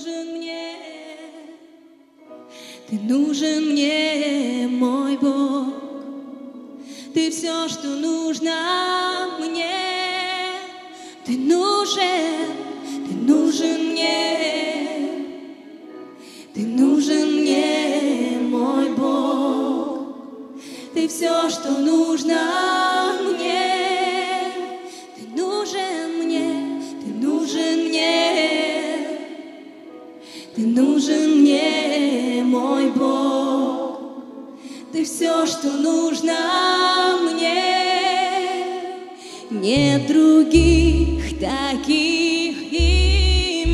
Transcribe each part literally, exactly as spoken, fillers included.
нужен мне, ты нужен мне, мой Бог. Ты все, что нужно мне. Ты нужен, ты нужен мне. Ты нужен мне, мой Бог. Ты все, что нужно мне. Ты нужен мне, ты нужен мне. Ты нужен мне, мой Бог. Ты все, что нужно мне. Нет других таких имен.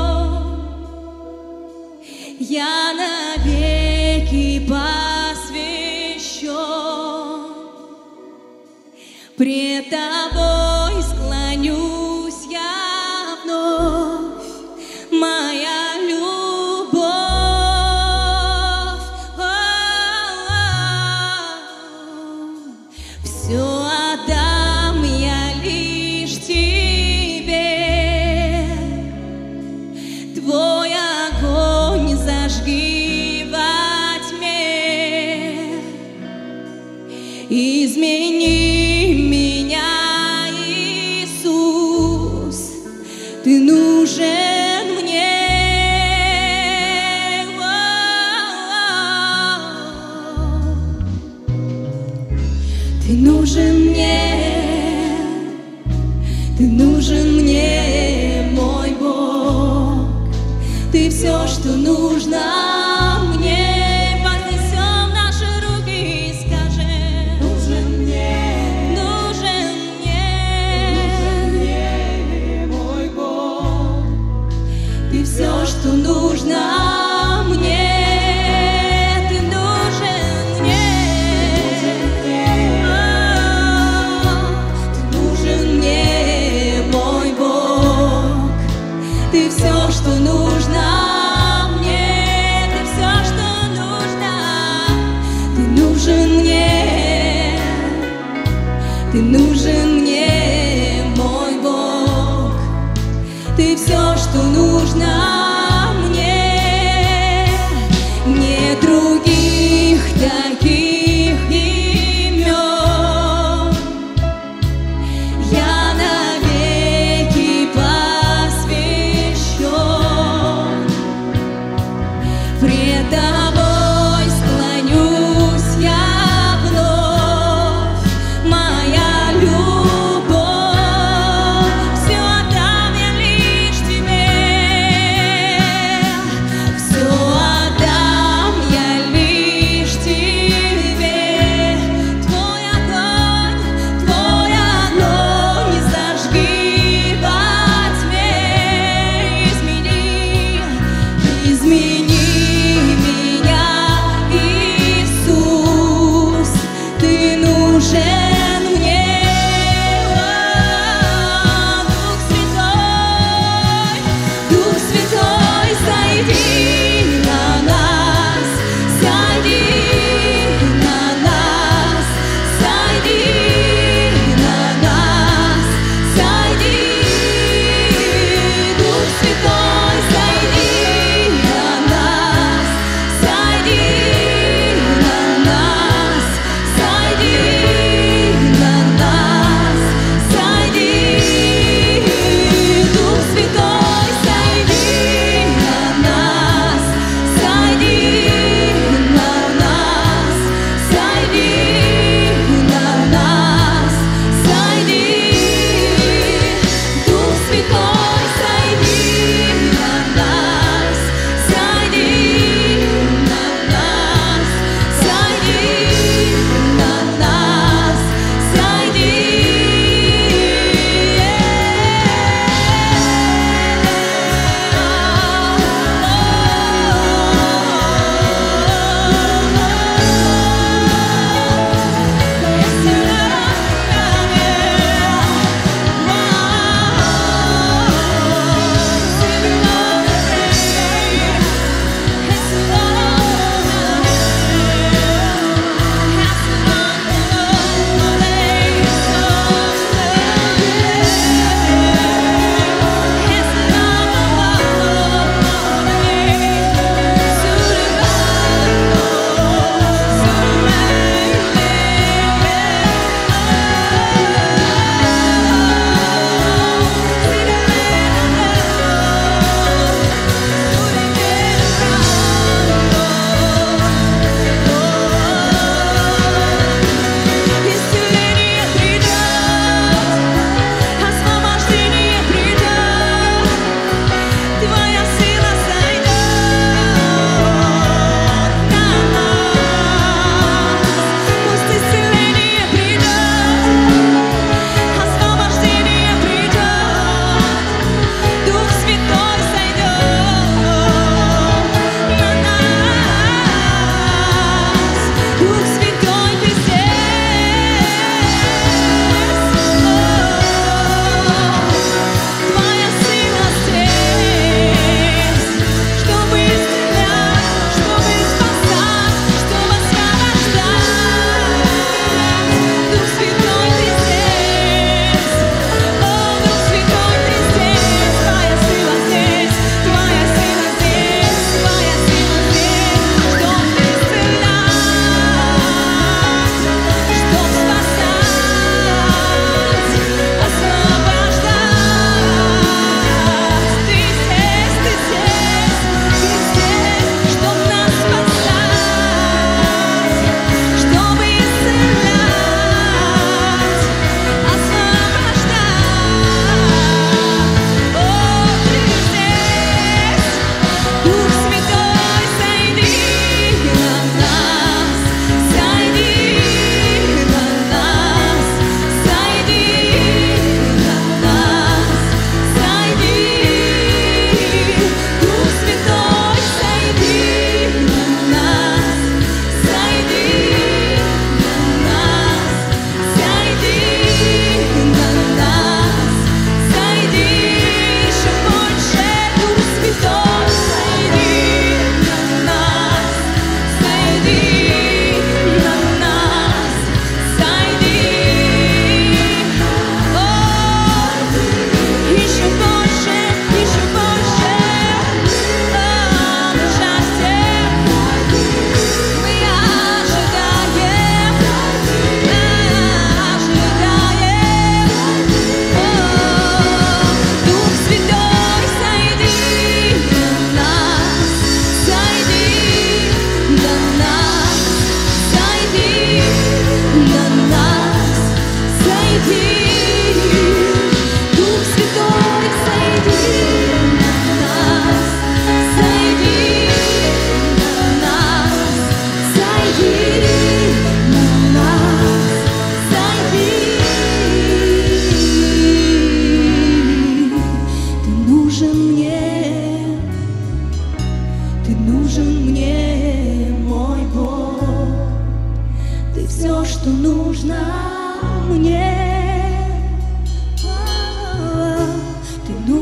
Я навеки посвящен. Пред тобой склонюсь я вновь, моя любовь. Все отдам я лишь тебе. Твой огонь зажги во тьме. Измени меня, Иисус, ты нужен мне. Ты нужен мне, ты нужен мне, мой Бог. Ты все, что нужно мне. Вознесем наши руки и скажем: нужен мне, нужен мне, нужен мне, мой Бог. Ты все, что нужно мне. Ты нужен мне. Ты нужен мне, мой Бог. Ты все, что нужно мне. Ты все, что нужно. Ты нужен мне. Ты нужен мне, мой Бог. Ты все, что нужно мне. Нет других таких имен. Я навеки посвящен. Пред тобой склонюсь я вновь, моя любовь. Все отдам я лишь тебе.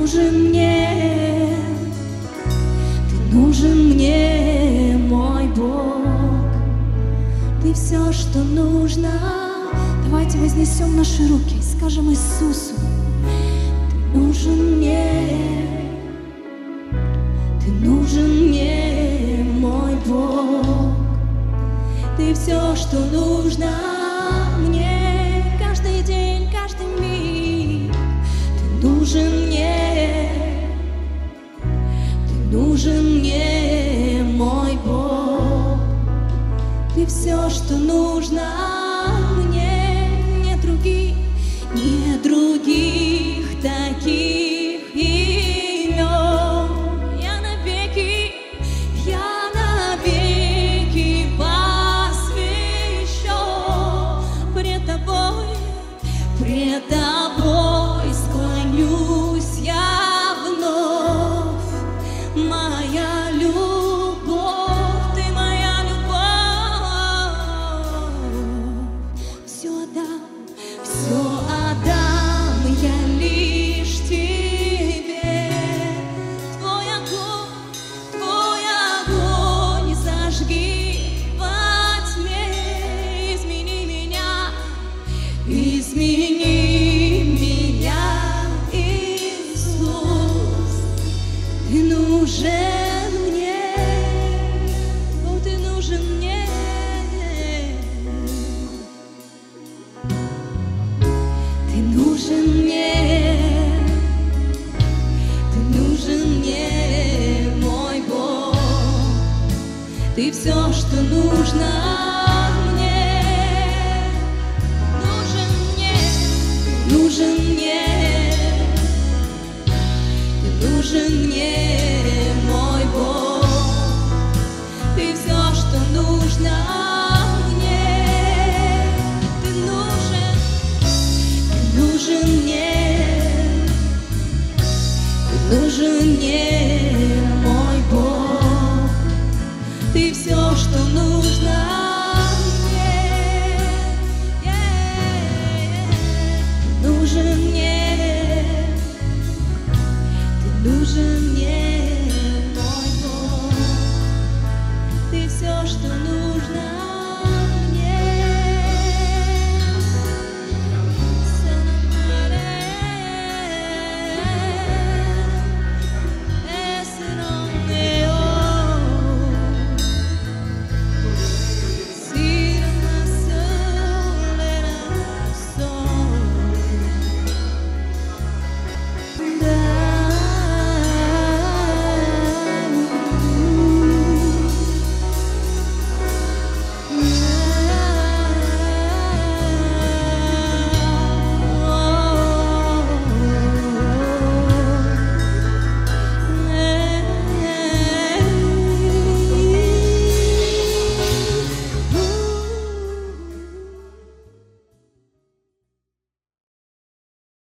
нужен мне, Ты нужен мне, мой Бог. Ты все, что нужно. Давайте вознесем наши руки и скажем Иисусу: Ты нужен мне, Ты нужен мне, мой Бог. Ты все, что нужно мне, каждый день, каждый миг. Ты нужен мне, Ты нужен мне, мой Бог. Ты все, что нужно мне, нет других, нет других таких имен. Я навеки, я навеки посвящу пред Тобой, пред Тобой склонюсь я вновь. Моя любовь, Ты моя любовь. Все отдам, все отдам я лишь Тебе. Твой огонь, Твой огонь зажги во тьме. Измени меня, измени меня, Иисус. Ты нужен мне, о, Ты нужен мне. Ты нужен мне, Ты нужен мне, мой Бог. Ты все, что нужно мне, нужен мне, нужен мне, Ты нужен мне, мой Бог. Ты все, что нужно мне, Ты нужен, Ты нужен мне, Ты нужен мне, мой Бог. Ты все, что нужно мне, Ты нужен мне, Ты нужен мне, мой Бог. Ты все, что нужно.